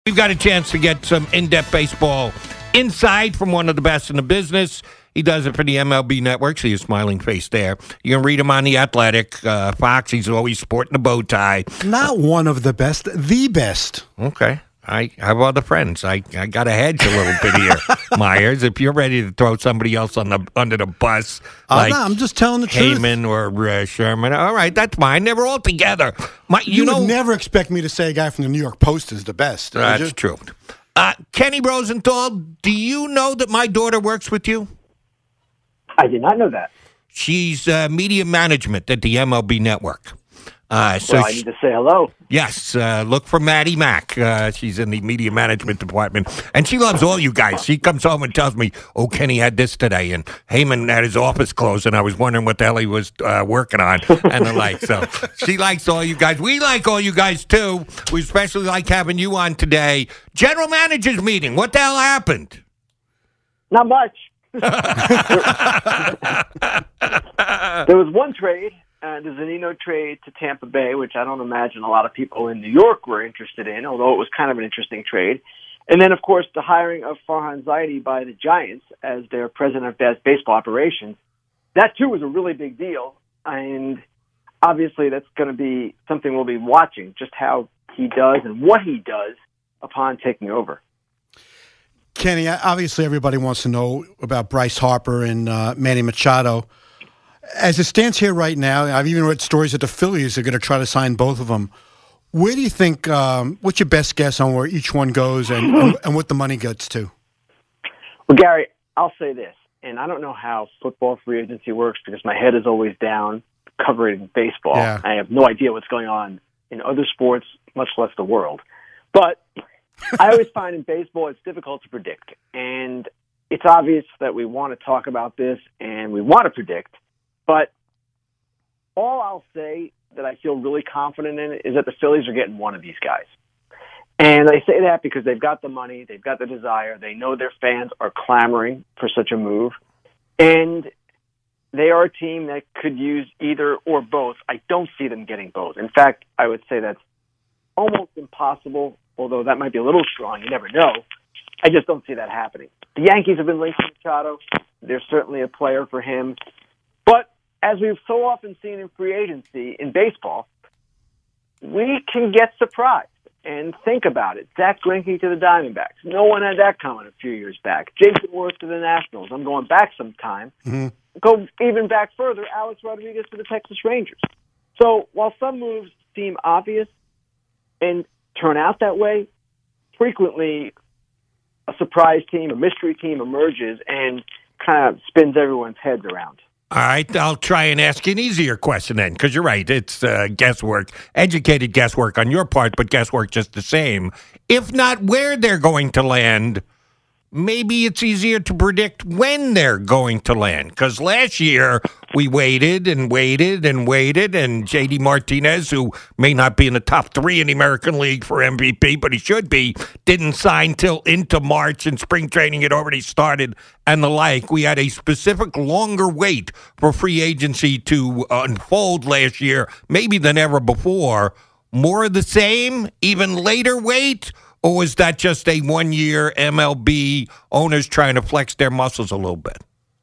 We've got a chance to get some in-depth baseball insight from one of the best in the business. He does it for the MLB Network. See his smiling face there. You can read him on The Athletic. Fox, he's always sporting a bow tie. Not one of the best, the best. Okay. I have other friends. I got to hedge a little bit here, Myers. If you're ready to throw somebody else under the bus, like No, I'm just telling the truth. Heyman or Sherman, all right, that's fine. They're all together. You would never expect me to say a guy from the New York Post is the best. That's true. Kenny Rosenthal, do you know that my daughter works with you? I did not know that. She's media management at the MLB Network. I need to say hello. Yes, look for Maddie Mack. She's in the media management department, and she loves all you guys. She comes home and tells me, "Oh, Kenny had this today, and Heyman had his office closed, and I was wondering what the hell he was working on," and the like. So she likes all you guys. We like all you guys too. We especially like having you on today. General managers meeting. What the hell happened? Not much. There was one trade. The Zunino trade to Tampa Bay, which I don't imagine a lot of people in New York were interested in, although it was kind of an interesting trade. And then, of course, the hiring of Farhan Zaidi by the Giants as their president of baseball operations. That, too, was a really big deal. And obviously that's going to be something we'll be watching, just how he does and what he does upon taking over. Kenny, obviously everybody wants to know about Bryce Harper and Manny Machado. As it stands here right now, I've even read stories that the Phillies are going to try to sign both of them. Where do you think, what's your best guess on where each one goes and what the money gets to? Well, Gary, I'll say this, and I don't know how football free agency works because my head is always down covering baseball. Yeah. I have no idea what's going on in other sports, much less the world. But I always find in baseball it's difficult to predict. And it's obvious that we want to talk about this and we want to predict. But all I'll say that I feel really confident in is that the Phillies are getting one of these guys. And I say that because they've got the money, they've got the desire, they know their fans are clamoring for such a move. And they are a team that could use either or both. I don't see them getting both. In fact, I would say that's almost impossible, although that might be a little strong. You never know. I just don't see that happening. The Yankees have been linked to Machado. There's certainly a player for him. But as we've so often seen in free agency in baseball, we can get surprised. And think about it. Zach Greinke to the Diamondbacks. No one had that coming a few years back. Jason Worth to the Nationals. I'm going back some time. Mm-hmm. Go even back further, Alex Rodriguez to the Texas Rangers. So while some moves seem obvious and turn out that way, frequently a surprise team, a mystery team emerges and kind of spins everyone's heads around. All right, I'll try and ask you an easier question then, because you're right. It's guesswork, educated guesswork on your part, but guesswork just the same. If not where they're going to land, maybe it's easier to predict when they're going to land. Because last year, we waited and waited and waited, and J.D. Martinez, who may not be in the top 3 in the American League for MVP, but he should be, didn't sign till into March, and spring training had already started, and the like. We had a specific longer wait for free agency to unfold last year, maybe than ever before. More of the same, even later wait? Or was that just a one-year MLB owners trying to flex their muscles a little bit?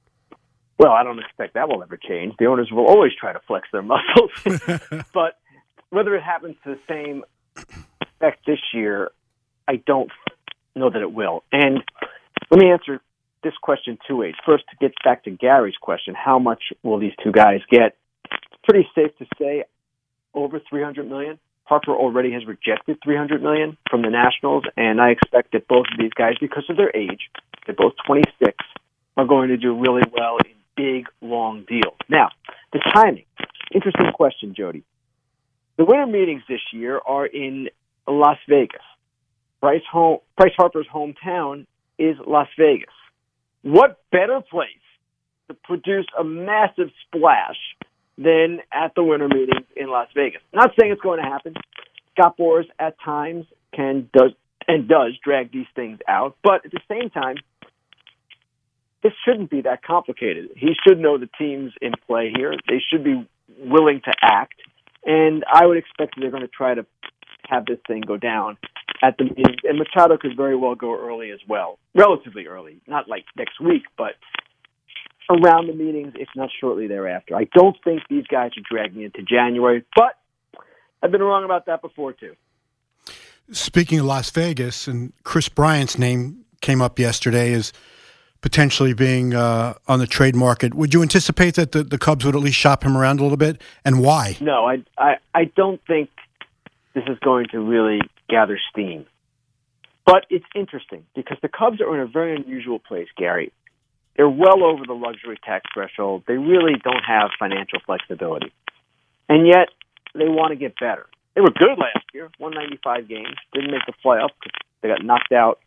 Well, I don't expect that will ever change. The owners will always try to flex their muscles. But whether it happens to the same effect this year, I don't know that it will. And let me answer this question 2 ways. First, to get back to Gary's question, how much will these two guys get? It's pretty safe to say over $300 million. Harper already has rejected $300 million from the Nationals, and I expect that both of these guys, because of their age, they're both 26, are going to do really well in big, long deals. Now, the timing. Interesting question, Jody. The winter meetings this year are in Las Vegas. Bryce Harper's hometown is Las Vegas. What better place to produce a massive splash than at the winter meetings in Las Vegas? Not saying it's going to happen. Scott Boras at times does drag these things out, but at the same time, this shouldn't be that complicated. He should know the teams in play here. They should be willing to act, and I would expect that they're going to try to have this thing go down at the meetings. And Machado could very well go early as well, relatively early, not like next week, but around the meetings, if not shortly thereafter. I don't think these guys are dragging into January, but I've been wrong about that before, too. Speaking of Las Vegas, and Chris Bryant's name came up yesterday as potentially being on the trade market. Would you anticipate that the Cubs would at least shop him around a little bit, and why? No, I don't think this is going to really gather steam. But it's interesting because the Cubs are in a very unusual place, Gary. They're well over the luxury tax threshold. They really don't have financial flexibility. And yet, they want to get better. They were good last year, won 95 games, didn't make the playoffs because they got knocked out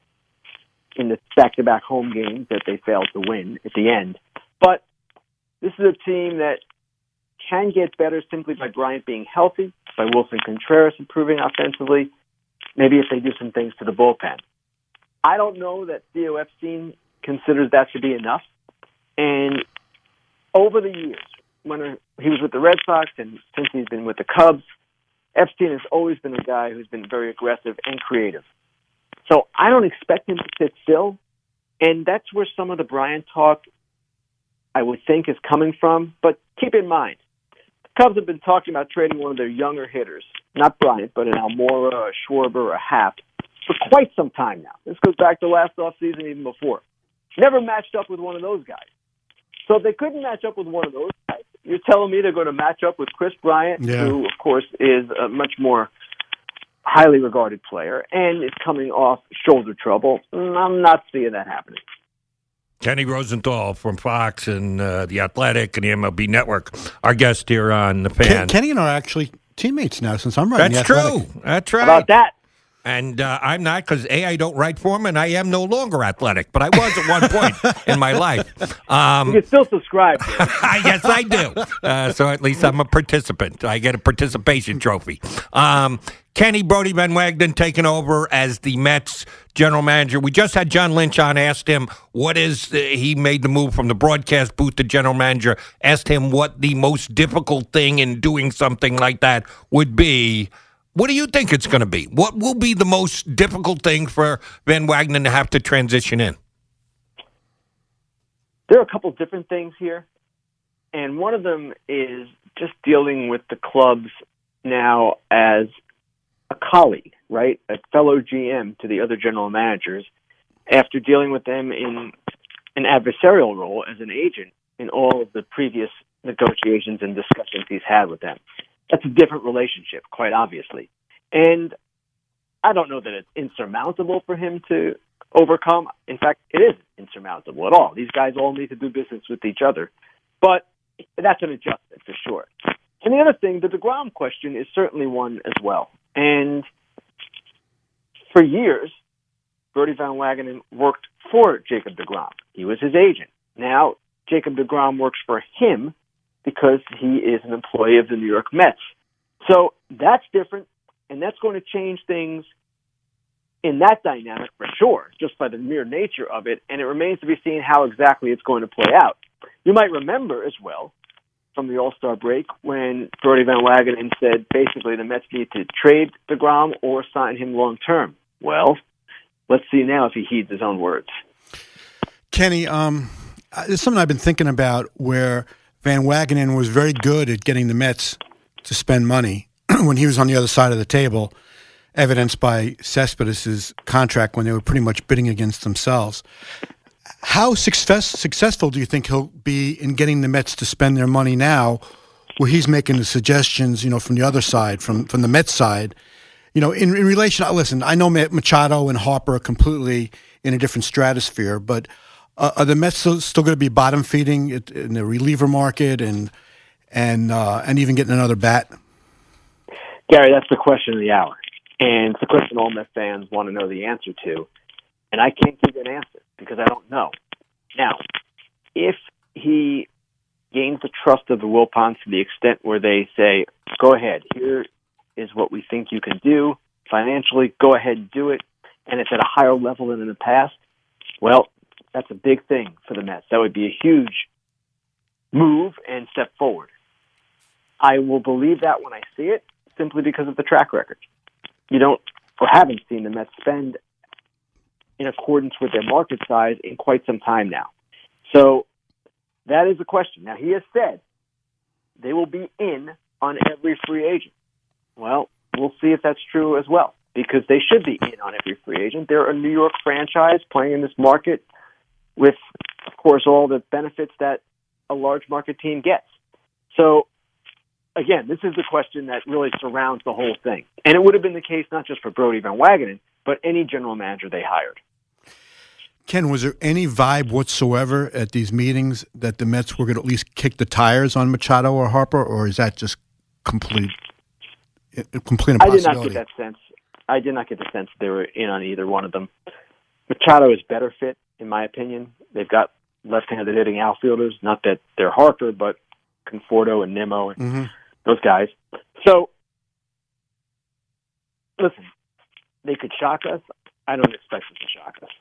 in the back-to-back home games that they failed to win at the end. But this is a team that can get better simply by Bryant being healthy, by Wilson Contreras improving offensively, maybe if they do some things to the bullpen. I don't know that Theo Epstein considers that to be enough. And over the years, when he was with the Red Sox and since he's been with the Cubs, Epstein has always been a guy who's been very aggressive and creative. So I don't expect him to sit still, and that's where some of the Bryant talk, I would think, is coming from. But keep in mind, the Cubs have been talking about trading one of their younger hitters, not Bryant, but an Almora, a Schwarber, a Happ, for quite some time now. This goes back to last offseason, even before. Never matched up with one of those guys. So if they couldn't match up with one of those guys, you're telling me they're going to match up with Chris Bryant, who, of course, is a much more highly regarded player and is coming off shoulder trouble. I'm not seeing that happening. Kenny Rosenthal from Fox and The Athletic and the MLB Network, our guest here on The Fan. Kenny and I are actually teammates now since I'm writing That's The Athletic. true. That's right. How about that? And I'm not, because I don't write for him, and I am no longer athletic, but I was at one point in my life. You can still subscribe. Yes, I do. So at least I'm a participant. I get a participation trophy. Kenny Brody Van Wagenen taking over as the Mets general manager. We just had John Lynch on, asked him what is, he made the move from the broadcast booth to general manager, asked him what the most difficult thing in doing something like that would be. What do you think it's going to be? What will be the most difficult thing for Van Wagenen to have to transition in? There are a couple different things here, and one of them is just dealing with the clubs now as a colleague, right? A fellow GM to the other general managers after dealing with them in an adversarial role as an agent in all of the previous negotiations and discussions he's had with them. That's a different relationship, quite obviously. And I don't know that it's insurmountable for him to overcome. In fact, it isn't insurmountable at all. These guys all need to do business with each other. But that's an adjustment for sure. And the other thing, the DeGrom question is certainly one as well. And for years, Bertie Van Wagenen worked for Jacob DeGrom. He was his agent. Now, Jacob DeGrom works for him because he is an employee of the New York Mets. So that's different, and that's going to change things in that dynamic for sure, just by the mere nature of it, and it remains to be seen how exactly it's going to play out. You might remember as well from the All-Star break when Bertie Van Wagenen said basically the Mets need to trade DeGrom or sign him long-term. Well, let's see now if he heeds his own words. Kenny, there's something I've been thinking about where Van Wagenen was very good at getting the Mets to spend money when he was on the other side of the table, evidenced by Cespedes' contract when they were pretty much bidding against themselves. How successful do you think he'll be in getting the Mets to spend their money now, where he's making the suggestions, from the other side, from the Mets side? In relation, listen, I know Machado and Harper are completely in a different stratosphere, but are the Mets still going to be bottom feeding in the reliever market and even getting another bat? Gary, that's the question of the hour. And it's the question all Mets fans want to know the answer to. And I can't give you an answer because I don't know. Now, if he gains the trust of the Wilpons to the extent where they say, go ahead, here is what we think you can do financially, go ahead and do it, and it's at a higher level than in the past, well, that's a big thing for the Mets. That would be a huge move and step forward. I will believe that when I see it, simply because of the track record. you don't or haven't seen the Mets spend in accordance with their market size in quite some time now. So that is the question. Now, he has said they will be in on every free agent. Well, we'll see if that's true as well, because they should be in on every free agent. They're a New York franchise playing in this market with, of course, all the benefits that a large market team gets. So, again, this is the question that really surrounds the whole thing. And it would have been the case not just for Brodie Van Wagenen, but any general manager they hired. Ken, was there any vibe whatsoever at these meetings that the Mets were going to at least kick the tires on Machado or Harper, or is that just complete impossibility? I did not get that sense. I did not get the sense they were in on either one of them. Machado is better fit, in my opinion. They've got left-handed hitting outfielders. Not that they're Harper, but Conforto and Nimmo and those guys. So, listen, they could shock us. I don't expect them to shock us.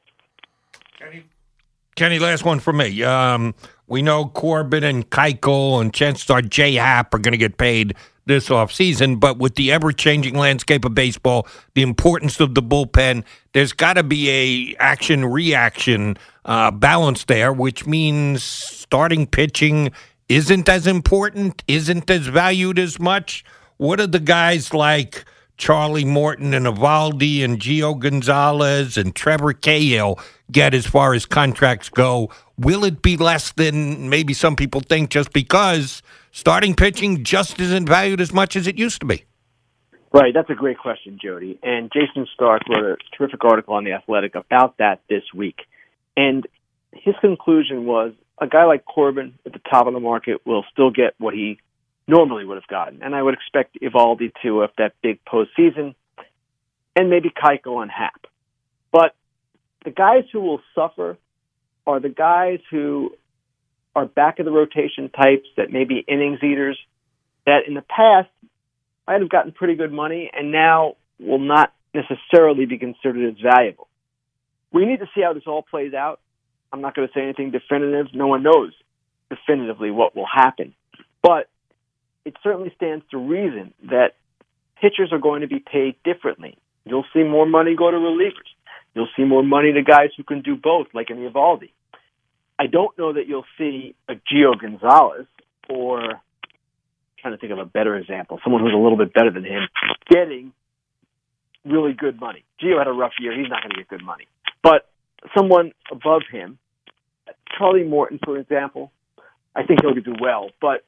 Kenny, last one for me. We know Corbin and Keuchel and chances are J. Happ are going to get paid this offseason, but with the ever-changing landscape of baseball, the importance of the bullpen, there's got to be a action-reaction balance there, which means starting pitching isn't as important, isn't as valued as much. What are the guys like Charlie Morton and Eovaldi and Gio Gonzalez and Trevor Cahill get as far as contracts go? Will it be less than maybe some people think just because starting pitching just isn't valued as much as it used to be? Right, that's a great question, Jody. And Jason Stark wrote a terrific article on The Athletic about that this week. And his conclusion was a guy like Corbin at the top of the market will still get what he normally would have gotten. And I would expect Eovaldi to have that big postseason, and maybe Keuchel and Happ. But the guys who will suffer are the guys who are back of the rotation types that may be innings eaters that in the past might have gotten pretty good money and now will not necessarily be considered as valuable. We need to see how this all plays out. I'm not going to say anything definitive. No one knows definitively what will happen. But it certainly stands to reason that pitchers are going to be paid differently. You'll see more money go to relievers. You'll see more money to guys who can do both, like in Eovaldi. I don't know that you'll see a Gio Gonzalez or, I'm trying to think of a better example, someone who's a little bit better than him, getting really good money. Gio had a rough year. He's not going to get good money. But someone above him, Charlie Morton, for example, I think he'll do well, but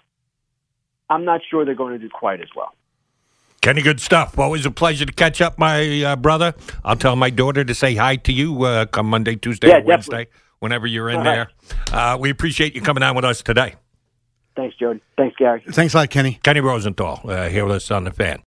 I'm not sure they're going to do quite as well. Kenny, good stuff. Always a pleasure to catch up, my brother. I'll tell my daughter to say hi to you come Monday, Tuesday, or Wednesday, definitely. Whenever you're in there. We appreciate you coming on with us today. Thanks, Jody. Thanks, Gary. Thanks a lot, Kenny. Kenny Rosenthal here with us on The Fan.